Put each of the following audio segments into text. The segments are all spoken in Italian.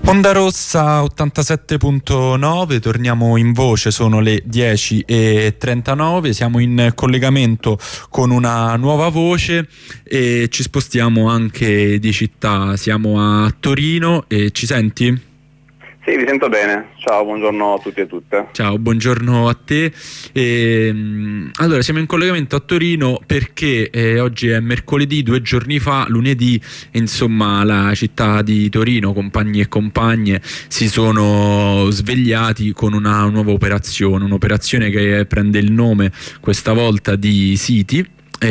Onda Rossa 87.9, torniamo in voce, sono le 10:39, siamo in collegamento con una nuova voce e ci spostiamo anche di città, siamo a Torino e ci senti? Sì, vi sento bene. Ciao, buongiorno a tutti e tutte. Ciao, buongiorno a te. Allora, siamo in collegamento a Torino perché oggi è mercoledì, 2 giorni fa, lunedì, insomma, la città di Torino, compagni e compagne, si sono svegliati con una nuova operazione, un'operazione che prende il nome questa volta di Siti.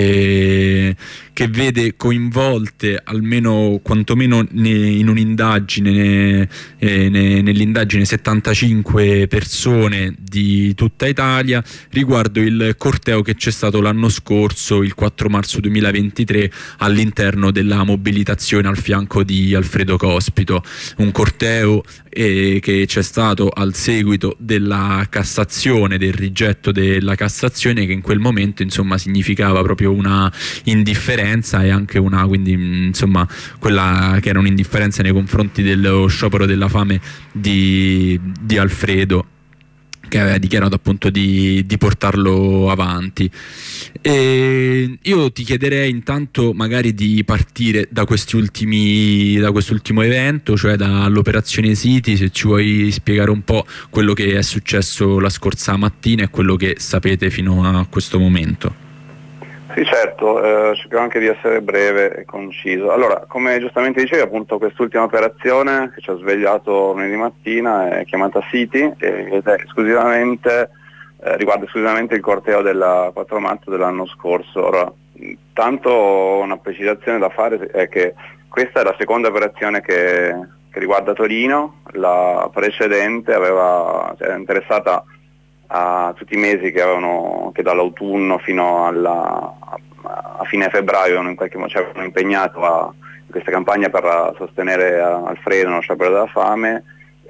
Che vede coinvolte almeno quantomeno in un'indagine nell'indagine 75 persone di tutta Italia riguardo il corteo che c'è stato l'anno scorso, il 4 marzo 2023, all'interno della mobilitazione al fianco di Alfredo Cospito, un corteo che c'è stato al seguito della Cassazione, del rigetto della Cassazione, che in quel momento insomma significava proprio una indifferenza e anche una, quindi insomma, quella che era un'indifferenza nei confronti dello sciopero della fame di Alfredo, che aveva dichiarato appunto di portarlo avanti. E io ti chiederei intanto magari di partire da quest'ultimo evento, cioè dall'operazione Siti, se ci vuoi spiegare un po' quello che è successo la scorsa mattina e quello che sapete fino a questo momento. Sì, certo, cercherò anche di essere breve e conciso. Allora, come giustamente dicevi, appunto quest'ultima operazione che ci ha svegliato lunedì mattina è chiamata Siti ed è riguarda esclusivamente il corteo del 4 marzo dell'anno scorso. Ora, tanto una precisazione da fare è che questa è la seconda operazione che riguarda Torino. La precedente era interessata a tutti i mesi che dall'autunno fino a fine febbraio in qualche modo ci avevano impegnato in questa campagna per sostenere Alfredo nello sciopero della fame,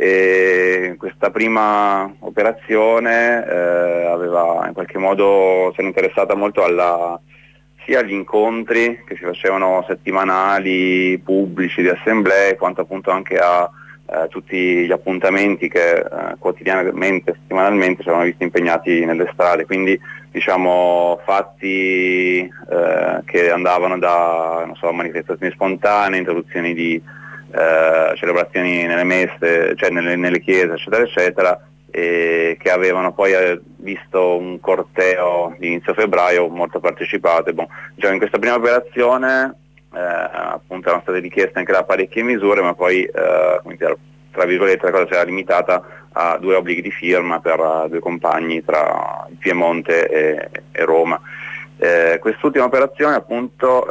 e questa prima operazione aveva in qualche modo, si era interessata molto sia agli incontri che si facevano settimanali, pubblici, di assemblee, quanto appunto anche a tutti gli appuntamenti che quotidianamente, settimanalmente ci avevano visti impegnati nelle strade, quindi diciamo fatti che andavano da manifestazioni spontanee, interruzioni di celebrazioni nelle messe, cioè nelle chiese, eccetera eccetera, e che avevano poi visto un corteo di inizio febbraio molto partecipato. Diciamo, in questa prima operazione appunto erano state richieste anche da parecchie misure, ma poi tra virgolette la cosa si era limitata a 2 obblighi di firma per 2 compagni tra il Piemonte e Roma. Quest'ultima operazione appunto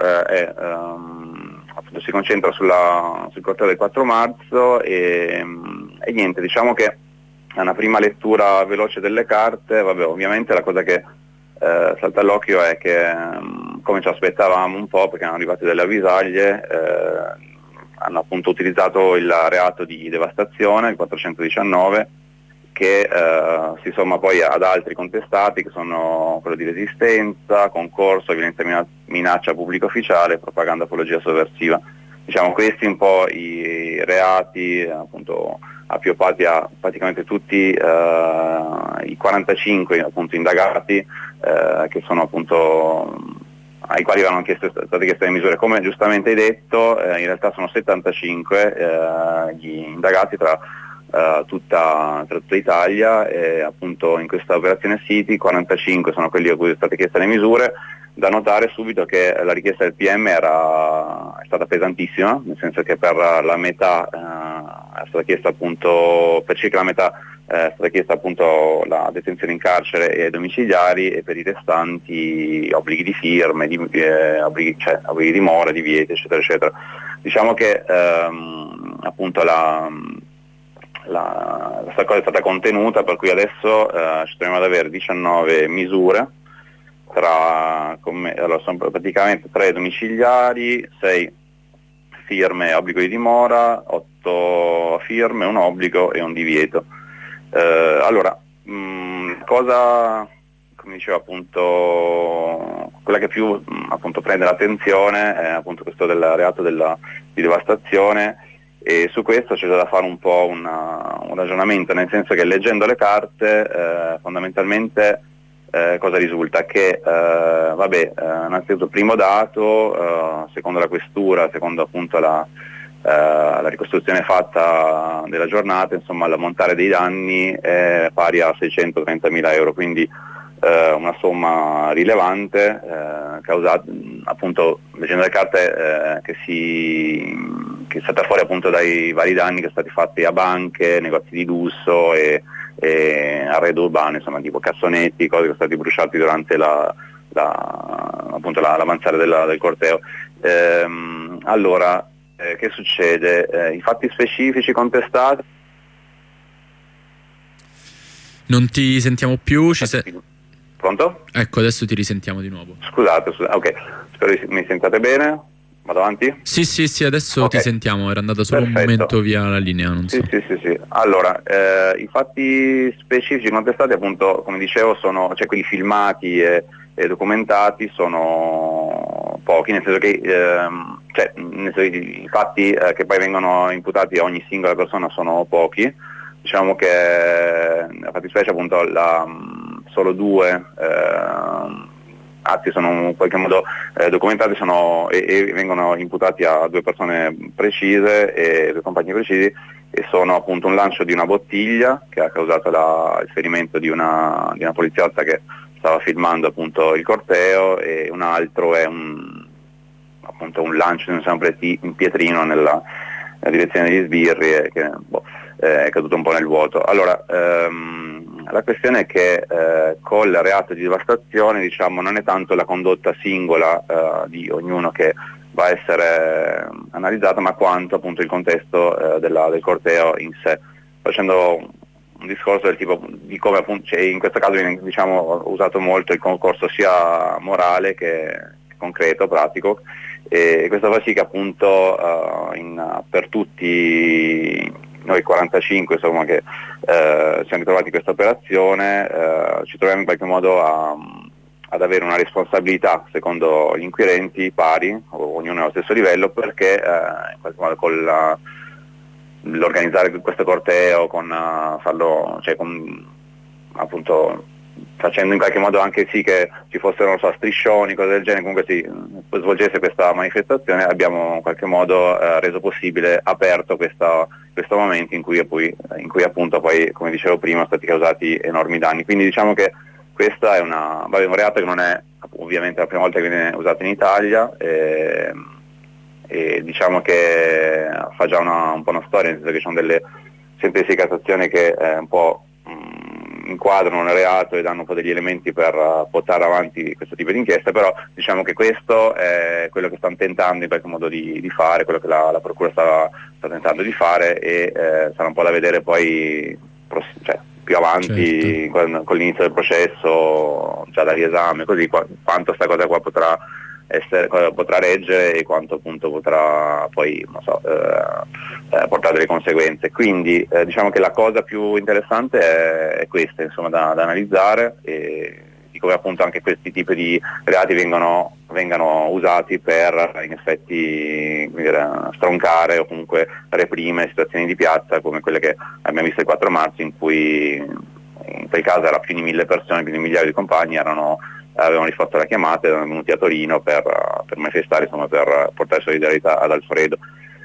si concentra sul corteo del 4 marzo e niente, diciamo che è una prima lettura veloce delle carte. Ovviamente la cosa che salta all'occhio è che, come ci aspettavamo un po', perché erano arrivate delle avvisaglie, hanno appunto utilizzato il reato di devastazione, il 419, che si somma poi ad altri contestati, che sono quello di resistenza, concorso, violenza, minaccia a pubblico ufficiale, propaganda, apologia sovversiva. Diciamo questi un po' i reati appunto appioppati a praticamente tutti i 45 appunto indagati, che sono appunto ai quali erano state chieste le misure. Come giustamente hai detto, in realtà sono 75 gli indagati tra tutta Italia, e appunto in questa operazione Siti 45 sono quelli a cui sono state chieste le misure. Da notare subito che la richiesta del PM è stata pesantissima, nel senso che per la metà è stata chiesta appunto, per circa la metà è stata chiesta appunto la detenzione in carcere e domiciliari, e per i restanti obblighi di firme, obblighi di mora, divieti, eccetera eccetera. Diciamo che appunto questa cosa è stata contenuta, per cui adesso ci troviamo ad avere 19 misure, sono praticamente 3 domiciliari, 6 firme, obbligo di dimora, 8 firme, un obbligo e un divieto. Allora, cosa, come dicevo appunto, quella che più appunto prende l'attenzione è appunto questo del reato di devastazione, E su questo c'è da fare un po' un ragionamento, nel senso che leggendo le carte fondamentalmente cosa risulta? Che innanzitutto primo dato, secondo la questura, secondo appunto la ricostruzione fatta della giornata, insomma l'ammontare dei danni è pari a 630.000 euro, quindi una somma rilevante, causata appunto, leggendo le carte, che è stata fuori appunto dai vari danni che sono stati fatti a banche, negozi di lusso e arredo urbano, insomma tipo cassonetti, cose che sono stati bruciati durante l'avanzare del corteo. Allora, che succede? I fatti specifici contestati. Non ti sentiamo più, Pronto? Ecco, adesso ti risentiamo di nuovo. Scusate, ok, spero mi sentiate bene. Vado avanti? Sì, adesso Okay. Ti sentiamo, era andata solo Perfetto. un momento via la linea, non so. Sì. Allora, i fatti specifici contestati, appunto, come dicevo, cioè quelli filmati e documentati sono pochi, nel senso che i fatti che poi vengono imputati a ogni singola persona sono pochi. Diciamo che la fattispecie appunto solo due atti sono in qualche modo documentati e vengono imputati a due persone precise e due compagni precisi, e sono appunto un lancio di una bottiglia che ha causato il ferimento di una poliziotta che stava filmando appunto il corteo, e un altro è appunto un lancio di un pietrino nella direzione degli sbirri che è caduto un po' nel vuoto. Allora, la questione è che col reato di devastazione, diciamo, non è tanto la condotta singola di ognuno che va a essere analizzata, ma quanto appunto il contesto del corteo in sé, facendo un discorso del tipo di come appunto, cioè, in questo caso viene, diciamo, usato molto il concorso sia morale che concreto, pratico, e questo fa sì che appunto per tutti noi 45 insomma che siamo ritrovati in questa operazione, ci troviamo in qualche modo ad avere una responsabilità secondo gli inquirenti pari, ognuno allo stesso livello, perché in qualche modo con l'organizzare questo corteo, appunto facendo in qualche modo anche sì che ci fossero, non so, striscioni, cose del genere, comunque si svolgesse questa manifestazione, abbiamo in qualche modo reso possibile, aperto questo momento in cui appunto poi, come dicevo prima, sono stati causati enormi danni. Quindi diciamo che questa è un reato che non è ovviamente la prima volta che viene usato in Italia, e diciamo che fa già un po' una storia, nel senso che ci sono delle sentenze di Cassazione che un po' inquadrano il reato e danno un po' degli elementi per portare avanti questo tipo di inchiesta, però diciamo che questo è quello che stanno tentando in qualche modo di fare, quello che la Procura sta tentando di fare, e sarà un po' da vedere poi più avanti, certo, con l'inizio del processo, già da riesame, così quanto sta cosa qua potrà reggere e quanto appunto potrà poi, non so, portare delle conseguenze. Quindi diciamo che la cosa più interessante è questa, insomma, da analizzare, e di come appunto anche questi tipi di reati vengano usati per in effetti, come dire, stroncare o comunque reprimere situazioni di piazza come quelle che abbiamo visto il 4 marzo, in cui in quel caso era più di 1000 persone, più di un migliaio di compagni avevano risposto alla chiamata e erano venuti a Torino per manifestare, insomma, per portare solidarietà ad Alfredo.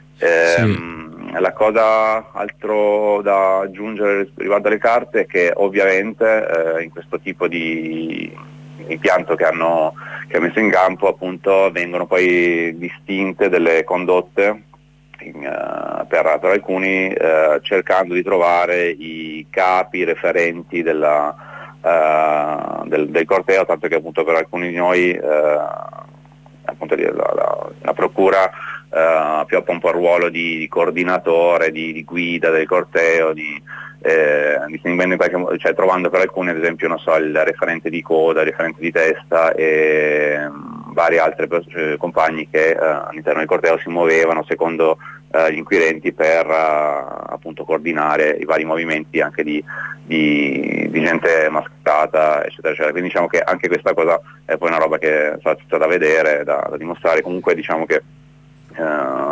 La cosa altro da aggiungere riguardo alle carte è che ovviamente in questo tipo di impianto che ha messo in campo, appunto, vengono poi distinte delle condotte per alcuni, cercando di trovare i capi referenti del corteo, tanto che appunto per alcuni di noi appunto la Procura più un po' il ruolo di coordinatore, di guida del corteo, distinguendo in qualche modo, cioè trovando per alcuni, ad esempio, non so, il referente di coda, il referente di testa e vari altri compagni che all'interno del corteo si muovevano secondo gli inquirenti per appunto coordinare i vari movimenti anche di gente mascherata, eccetera, eccetera. Quindi diciamo che anche questa cosa è poi una roba che sarà tutta da vedere, da dimostrare. Comunque diciamo che non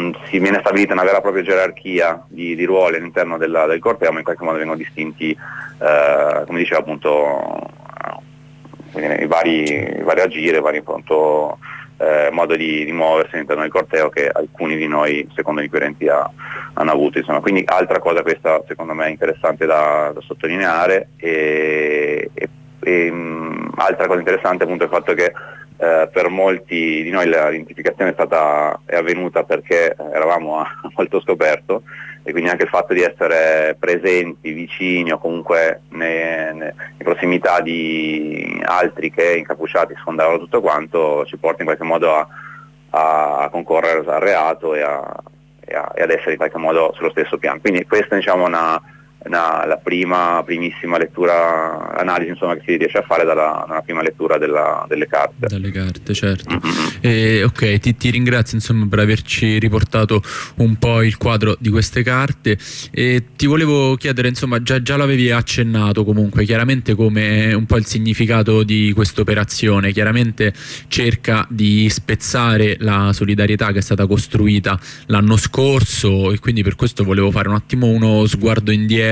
non si viene stabilita una vera e propria gerarchia di ruoli all'interno del corteo, ma in qualche modo vengono distinti, come diceva appunto, i vari agire, i vari appunto, modo di muoversi all'interno del corteo che alcuni di noi, secondo gli inquirenti, hanno avuto, insomma. Quindi altra cosa, questa secondo me interessante da sottolineare, e altra cosa interessante appunto è il fatto che per molti di noi l'identificazione è avvenuta perché eravamo a volto scoperto, e quindi anche il fatto di essere presenti, vicini o comunque in prossimità di altri che incappucciati sfondavano tutto quanto ci porta in qualche modo a concorrere al reato e ad essere in qualche modo sullo stesso piano. Quindi questa, diciamo, la primissima lettura, analisi, insomma, che si riesce a fare dalla prima lettura delle carte. Dalle carte, certo. Ok, ti ringrazio, insomma, per averci riportato un po' il quadro di queste carte, e ti volevo chiedere, insomma, già l'avevi accennato comunque, chiaramente, come un po' il significato di questa operazione. Chiaramente cerca di spezzare la solidarietà che è stata costruita l'anno scorso, e quindi per questo volevo fare un attimo uno sguardo indietro,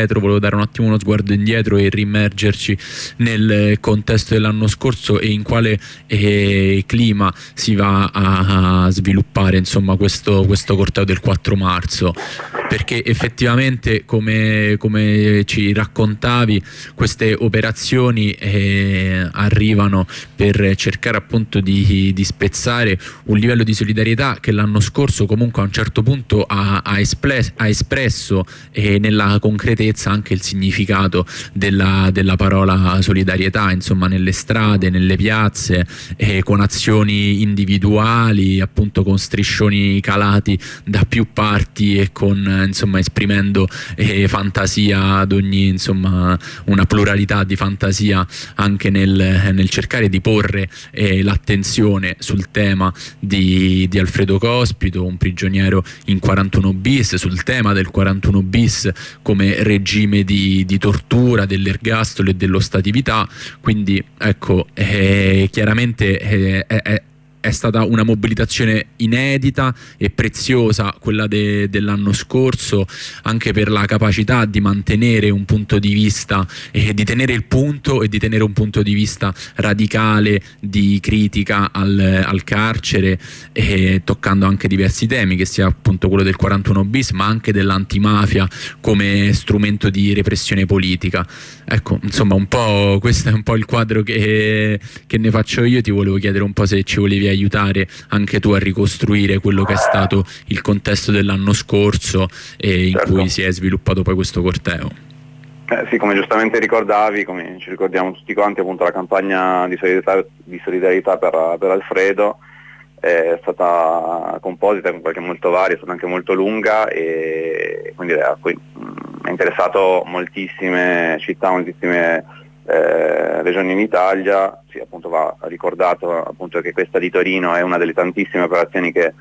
e rimergerci nel contesto dell'anno scorso e in quale clima si va a sviluppare, insomma, questo corteo del 4 marzo, perché effettivamente, come ci raccontavi, queste operazioni arrivano per cercare appunto di spezzare un livello di solidarietà che l'anno scorso comunque a un certo punto ha espresso nella concretezza anche il significato della parola solidarietà, insomma, nelle strade, nelle piazze, con azioni individuali, appunto con striscioni calati da più parti e con, insomma, esprimendo fantasia ad ogni, insomma, una pluralità di fantasia anche nel cercare di porre l'attenzione sul tema di Alfredo Cospito, un prigioniero in 41 bis, sul tema del 41 bis come regime di tortura, dell'ergastolo e dell'ostatività. Quindi ecco, chiaramente è stata una mobilitazione inedita e preziosa quella dell'anno scorso, anche per la capacità di mantenere un punto di vista, di tenere il punto e di tenere un punto di vista radicale di critica al carcere, toccando anche diversi temi, che sia appunto quello del 41 bis, ma anche dell'antimafia come strumento di repressione politica. Ecco, insomma, questo è un po' il quadro che ne faccio io. Ti volevo chiedere un po' se ci volevi aiutare anche tu a ricostruire quello che è stato il contesto dell'anno scorso in cui si è sviluppato poi questo corteo. Sì, come giustamente ricordavi, come ci ricordiamo tutti quanti, appunto la campagna di solidarietà per Alfredo è stata composita, con qualche molto varia, è stata anche molto lunga, e quindi ha interessato moltissime città, moltissime regioni in Italia. Sì, appunto va ricordato appunto che questa di Torino è una delle tantissime operazioni che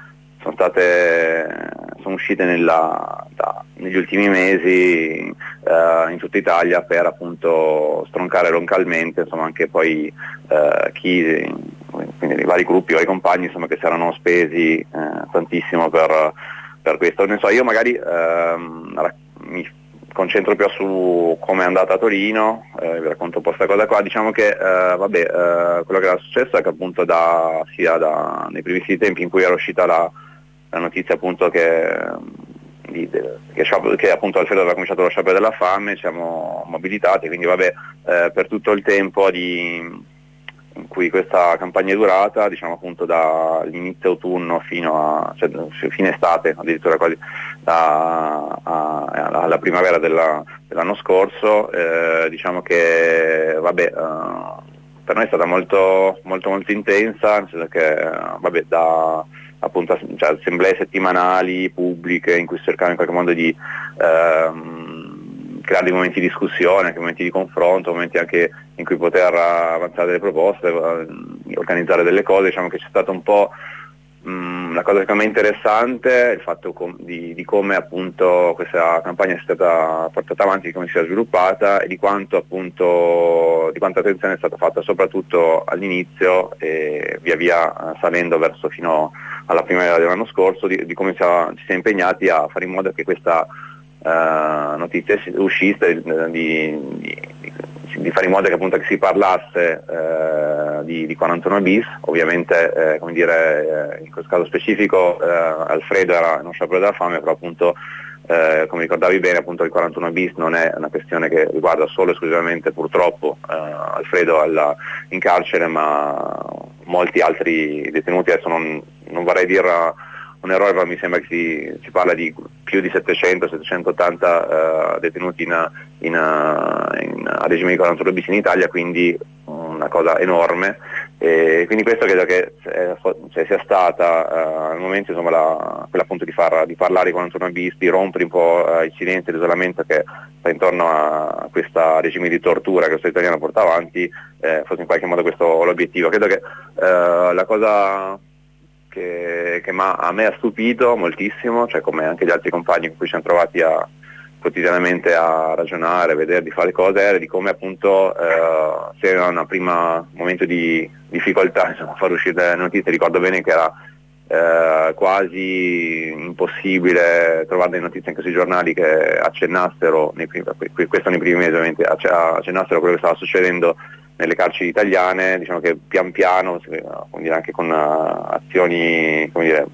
sono uscite negli ultimi mesi in tutta Italia per appunto stroncare localmente, insomma, anche poi quindi i vari gruppi, i vari compagni, insomma, che si erano spesi tantissimo per questo. Non so, io magari mi concentro più su come è andata a Torino, vi racconto un po' questa cosa qua. Diciamo che quello che era successo è che appunto nei primissimi tempi in cui era uscita la notizia appunto che appunto Alfredo aveva cominciato lo sciopero della fame, ci siamo mobilitati, quindi per tutto il tempo in cui questa campagna è durata, diciamo appunto dall'inizio autunno fino fine estate, addirittura quasi alla primavera dell'anno scorso, diciamo che per noi è stata molto molto molto intensa, nel senso che da appunto, cioè, assemblee settimanali pubbliche in cui si cercava in qualche modo di creare dei momenti di discussione, anche momenti di confronto, momenti anche in cui poter avanzare delle proposte, organizzare delle cose. Diciamo che c'è stata un po' la cosa secondo me interessante, il fatto di come appunto questa campagna è stata portata avanti, di come si è sviluppata e di quanta attenzione è stata fatta soprattutto all'inizio e via via salendo verso fino alla primavera dell'anno scorso, di come ci si è impegnati a fare in modo che questa notizia uscisse, di fare in modo che appunto che si parlasse di 41 bis. Ovviamente come dire, in questo caso specifico Alfredo era uno sciopero della fame, però appunto come ricordavi bene, appunto il 41 bis non è una questione che riguarda solo e esclusivamente purtroppo Alfredo in carcere, ma molti altri detenuti. Adesso non vorrei dire un errore, però mi sembra che si parla di più di 700-780 detenuti a regime di 41 bis in Italia, quindi una cosa enorme, e quindi questo credo che sia stata al momento, insomma, quella appunto di parlare di 41 bis, di rompere un po' il silenzio e l'isolamento che sta intorno a questo regime di tortura che lo Stato italiano porta avanti, fosse in qualche modo questo l'obiettivo. Credo che la cosa che a me ha stupito moltissimo, cioè come anche gli altri compagni con cui ci siamo trovati quotidianamente a ragionare, a vedere di fare cose, era di come appunto se era un primo momento di difficoltà, insomma, far uscire le notizie. Ricordo bene che era quasi impossibile trovare delle notizie anche sui giornali che accennassero, questo nei primi mesi ovviamente, accennassero quello che stava succedendo nelle carceri italiane. Diciamo che pian piano, come dire, anche con azioni come dire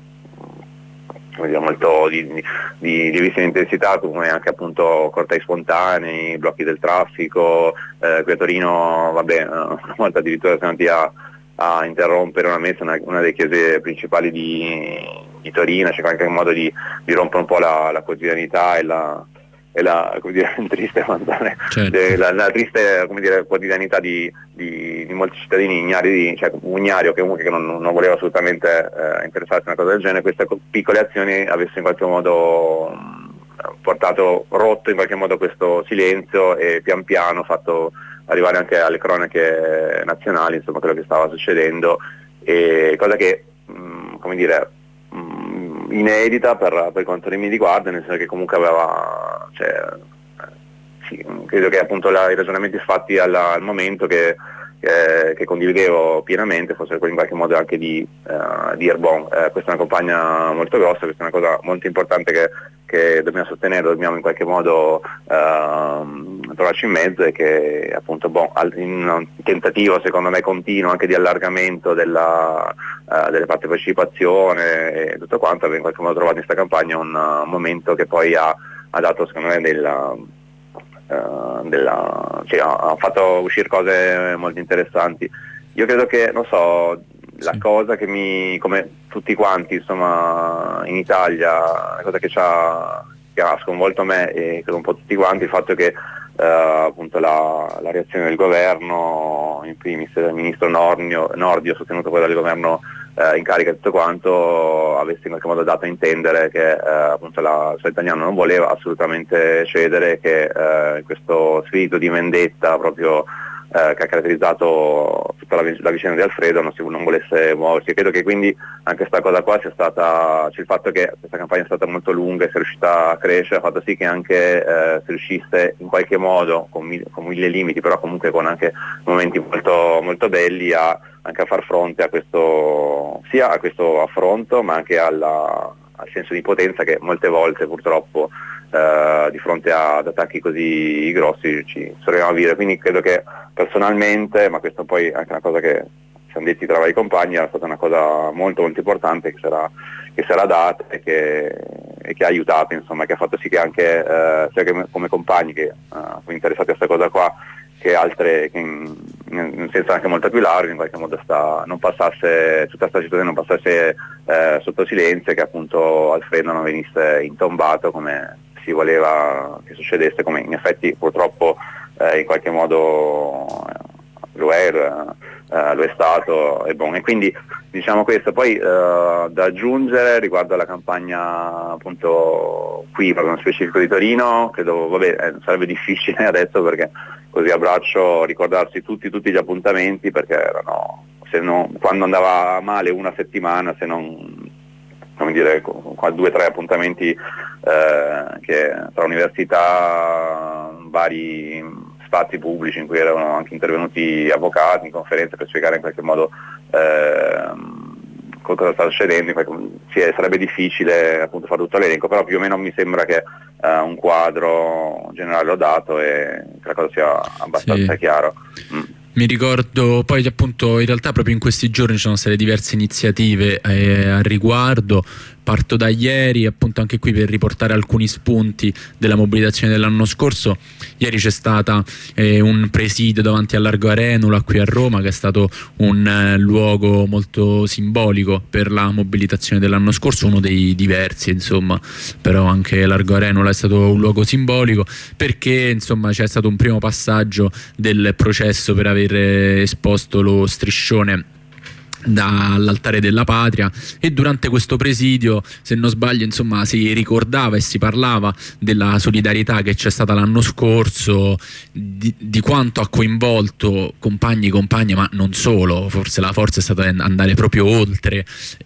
molto di lievissima intensità, come anche appunto cortei spontanei, blocchi del traffico, qui a Torino, una volta addirittura siamo andati a interrompere una messa, una delle chiese principali di Torino, cercare anche un modo di rompere un po' la quotidianità e la come dire, triste, certo. la triste, come dire, quotidianità di molti cittadini ignari, cioè ignari o comunque che non voleva assolutamente interessarsi a una cosa del genere. Queste piccole azioni avessero in qualche modo rotto in qualche modo questo silenzio e pian piano fatto arrivare anche alle cronache nazionali, insomma, quello che stava succedendo, e cosa che come dire inedita per quanto mi riguarda, nel senso che comunque aveva, sì, credo che appunto i ragionamenti fatti al momento che condividevo pienamente fosse quello in qualche modo anche di dire questa è una campagna molto grossa, questa è una cosa molto importante che dobbiamo sostenere, dobbiamo in qualche modo trovarci in mezzo, e che appunto in un tentativo secondo me continuo anche di allargamento delle partecipazione e tutto quanto, abbiamo in qualche modo trovato in questa campagna un momento che poi ha dato secondo me ha fatto uscire cose molto interessanti. Io credo che, non so, la cosa che come tutti quanti, insomma, in Italia, la cosa che ha sconvolto me e credo un po' tutti quanti, il fatto che appunto la reazione del governo, in primis del ministro Nordio, sostenuto poi dal governo in carica e tutto quanto, avesse in qualche modo dato a intendere che appunto lo Stato italiano non voleva assolutamente cedere, che questo spirito di vendetta proprio che ha caratterizzato tutta la vicenda di Alfredo non volesse muoversi. Credo che quindi anche questa cosa qua sia stata, il fatto che questa campagna è stata molto lunga e sia riuscita a crescere, ha fatto sì che anche si riuscisse in qualche modo, con mille limiti, però comunque con anche momenti molto, molto belli, anche a far fronte a questo affronto, ma anche al senso di impotenza che molte volte purtroppo di fronte ad attacchi così grossi ci troviamo a vivere. Quindi credo che personalmente, ma questo poi è anche una cosa che siamo detti tra i compagni, era stata una cosa molto molto importante che si era data e che ha aiutato, insomma, che ha fatto sì che anche sia che come compagni che sono interessati a questa cosa qua, che altre che in senso anche molto più largo, in qualche modo non passasse tutta questa situazione, non passasse sotto silenzio, che appunto Alfredo non venisse intombato come si voleva che succedesse, come in effetti purtroppo in qualche modo lo è stato, e quindi diciamo questo. Poi da aggiungere riguardo alla campagna appunto qui proprio nello specifico di Torino, credo sarebbe difficile adesso, perché così a braccio ricordarsi tutti gli appuntamenti, perché erano, quando andava male una settimana, se non, come dire, 2 o 3 appuntamenti che tra università, vari spazi pubblici in cui erano anche intervenuti avvocati in conferenza per spiegare in qualche modo cosa sta succedendo, sarebbe difficile appunto fare tutto l'elenco, però più o meno mi sembra che un quadro generale l'ho dato e che la cosa sia abbastanza chiaro. Mi ricordo poi appunto in realtà proprio in questi giorni ci sono state diverse iniziative al riguardo. Parto da ieri appunto anche qui per riportare alcuni spunti della mobilitazione dell'anno scorso. Ieri c'è stata un presidio davanti al Largo Arenula qui a Roma, che è stato un luogo molto simbolico per la mobilitazione dell'anno scorso, uno dei diversi insomma, però anche Largo Arenula è stato un luogo simbolico perché insomma c'è stato un primo passaggio del processo per aver esposto lo striscione dall'altare della patria, e durante questo presidio, se non sbaglio, insomma, si ricordava e si parlava della solidarietà che c'è stata l'anno scorso, di quanto ha coinvolto compagni, compagne, ma non solo. Forse la forza è stata andare proprio oltre,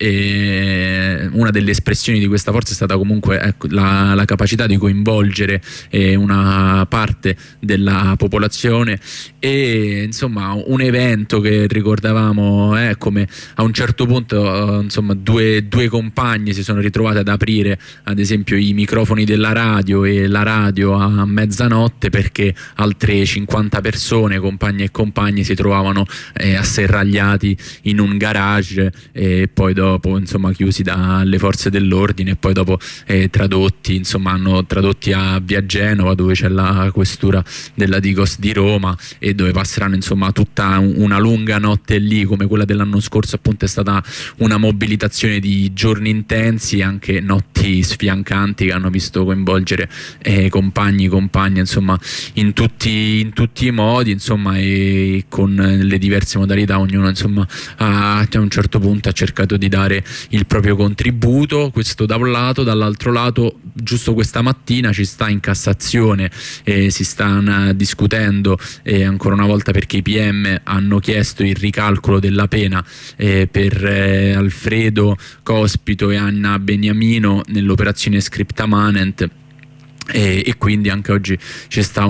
e una delle espressioni di questa forza è stata comunque la capacità di coinvolgere una parte della popolazione, e insomma un evento che ricordavamo come a un certo punto insomma due compagne si sono ritrovate ad aprire ad esempio i microfoni della radio e la radio a mezzanotte perché altre 50 persone, compagni e compagni, si trovavano asserragliati in un garage, e poi dopo insomma chiusi dalle forze dell'ordine, e poi dopo tradotti, insomma hanno tradotti via Genova, dove c'è la questura della Digos di Roma, e dove passeranno insomma tutta una lunga notte lì, come quella dell'anno scorso appunto è stata una mobilitazione di giorni intensi e anche notti sfiancanti che hanno visto coinvolgere compagni, compagne, insomma in tutti i modi, insomma, e con le diverse modalità. Ognuno insomma a un certo punto ha cercato di dare il proprio contributo, questo da un lato. Dall'altro lato, giusto questa mattina ci sta in Cassazione, si sta discutendo ancora una volta, perché i PM hanno chiesto il ricalcolo della pena per Alfredo Cospito e Anna Beniamino nell'operazione Scripta Manent, e quindi anche oggi ci sta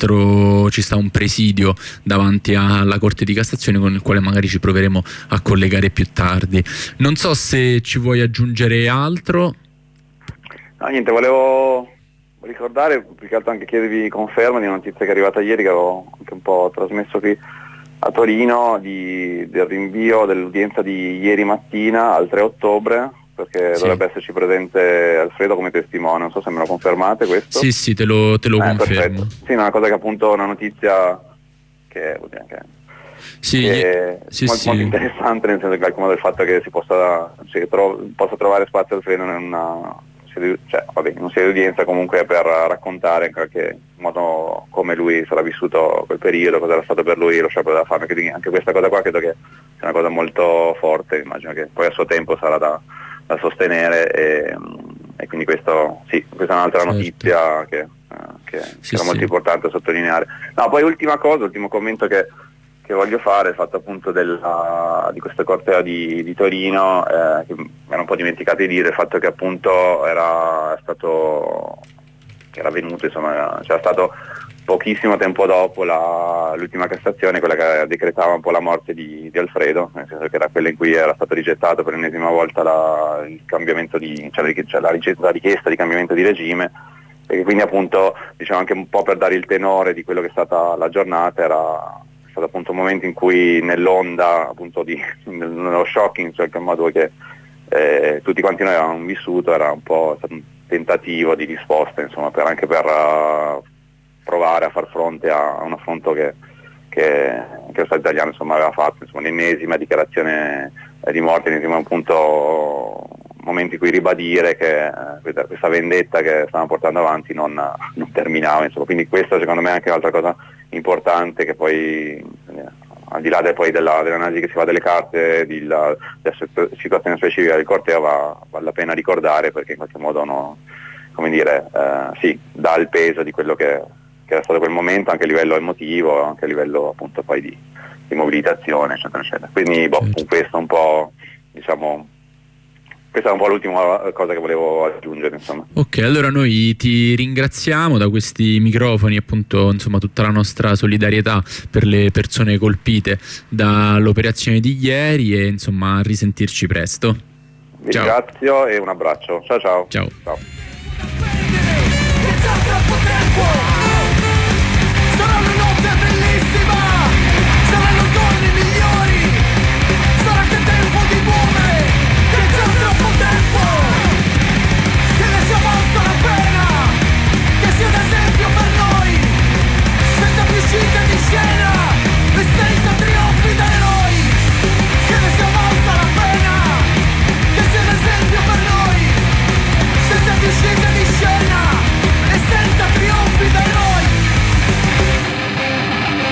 un presidio davanti alla Corte di Cassazione, con il quale magari ci proveremo a collegare più tardi. Non so se ci vuoi aggiungere altro. No, niente, volevo ricordare, più che altro anche chiedervi conferma di una notizia che è arrivata ieri, che avevo anche un po' trasmesso qui a Torino, del rinvio dell'udienza di ieri mattina al 3 ottobre, perché dovrebbe esserci presente Alfredo come testimone. Non so se me lo confermate questo. Sì, te lo confermo. Perfetto. Sì, una cosa che appunto una notizia che vuol dire molto interessante, nel senso che calcolo del fatto che si possa trovare spazio Alfredo in una serie di udienza, comunque per raccontare in qualche modo come lui sarà vissuto quel periodo, cosa era stato per lui lo sciopero della fame. Quindi anche questa cosa qua credo che sia una cosa molto forte, immagino che poi a suo tempo sarà da sostenere, e quindi questa è un'altra notizia che era molto importante sottolineare. No, poi ultimo commento che voglio fare, il fatto appunto di questo corteo di Torino, che mi ero un po' dimenticato di dire, il fatto che appunto era venuto, insomma, c'era stato pochissimo tempo dopo l'ultima Cassazione, quella che decretava un po' la morte di Alfredo, nel senso che era quella in cui era stato rigettato per l'ennesima volta la richiesta di cambiamento di regime, e quindi appunto, diciamo, anche un po' per dare il tenore di quello che è stata la giornata, era stato appunto un momento in cui nell'onda appunto nello shocking, in qualche modo, che tutti quanti noi avevamo vissuto, era un po' stato un tentativo di risposta, insomma, anche per provare a far fronte a un affronto che lo Stato italiano, insomma, aveva fatto, insomma, l'ennesima dichiarazione di morte, l'ennesimo appunto momento in cui ribadire che questa vendetta che stavano portando avanti non terminava, insomma. Quindi questa secondo me è anche un'altra cosa importante, che poi al di là dell'analisi che si fa delle carte, della situazione specifica del corteo, vale la pena ricordare, perché in qualche modo dà il peso di quello che era stato quel momento, anche a livello emotivo, anche a livello appunto poi di mobilitazione, eccetera eccetera. Quindi con questo un po', diciamo, Questa è un po' l'ultima cosa che volevo aggiungere, insomma. Ok, allora noi ti ringraziamo da questi microfoni, appunto, insomma, tutta la nostra solidarietà per le persone colpite dall'operazione di ieri e insomma a risentirci presto. Vi ringrazio e un abbraccio. Ciao ciao. Ciao. Ciao.